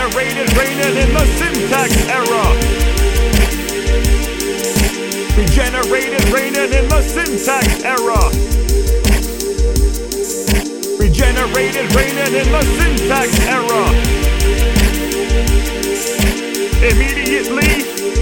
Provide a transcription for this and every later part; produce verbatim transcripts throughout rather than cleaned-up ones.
Regenerated, reigning in the syntax era. Regenerated, reigning in the syntax era. Regenerated, reigning in the syntax era. Immediately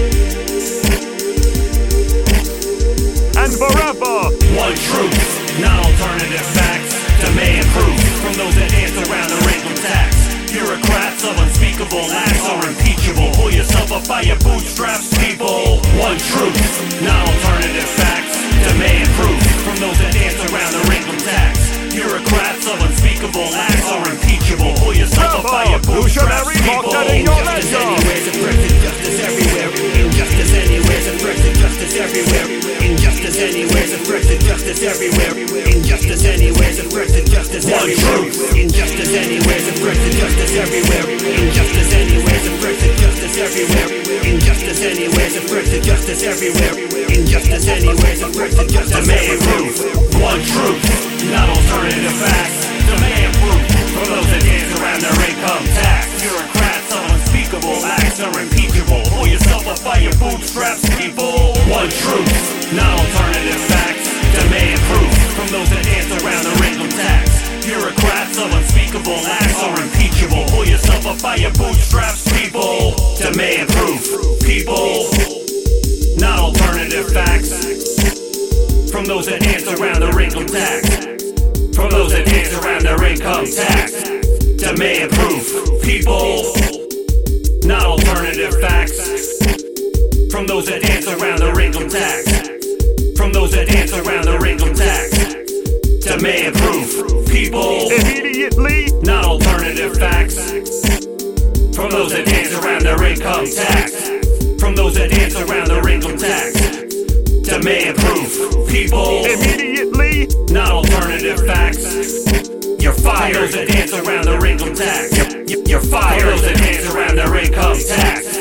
and forever. One truth, non-alternative facts. Demand proof from those that dance around the random tax. Bureaucrats of unspeakable acts are impeachable. Pull yourself up by your bootstraps, people. One truth, non-alternative facts. Demand proof from those that dance around the random tax. Bureaucrats of unspeakable acts are impeachable. Pull yourself up by your bootstraps, people. Injustice anywhere, suppressive justice everywhere. Injustice anywhere, suppressive justice everywhere. Injustice anywhere, suppressive justice everywhere. Injustice anywhere, suppressive justice everywhere. Injustice anywhere, suppressive justice everywhere. Injustice anywhere, suppressive justice everywhere. Injustice anywhere, suppressive justice everywhere. Injustice anywhere, suppressive justice everywhere. Demand proof, one truth, not alternative facts. Demand proof from those that dance around their income tax. Bureaucrats of unspeakable acts are impeachable. Pull yourself up by your bootstraps, people. One truth, not alternative facts. Demand proof from those that dance around their income tax. Bureaucrats of unspeakable acts are impeachable. Pull yourself up by your bootstraps, people. Demand proof, people. Not alternative facts. From those that dance around their income tax. From those that dance around their income tax. Demand proof, people. Not alternative facts. From those that dance around their income tax. From those that dance around their income tax. Demand proof, people. Immediately, not alternative facts. From those that dance around their income tax. From those that dance around their income tax. Demand proof, people. Immediately, not alternative facts. You're fired. From those that dance around their income tax. You're fired. From those that dance around their income tax.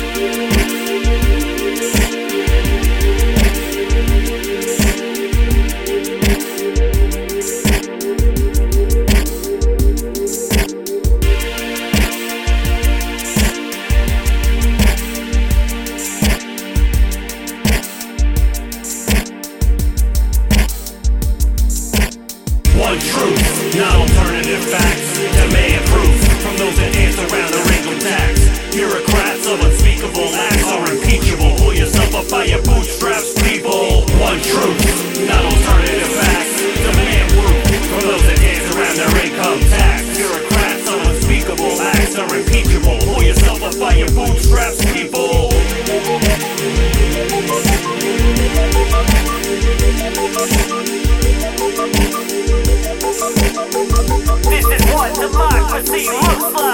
One truth, not alternative facts. Demand proof from those that dance around the income tax. Bureaucrats of unspeakable acts are impeachable. Pull yourself up by your bootstraps, people. One truth, not alternative facts. Demand proof from those that dance around their income tax. Bureaucrats of unspeakable acts are impeachable. Pull yourself up by your bootstraps, people. This is what democracy looks like.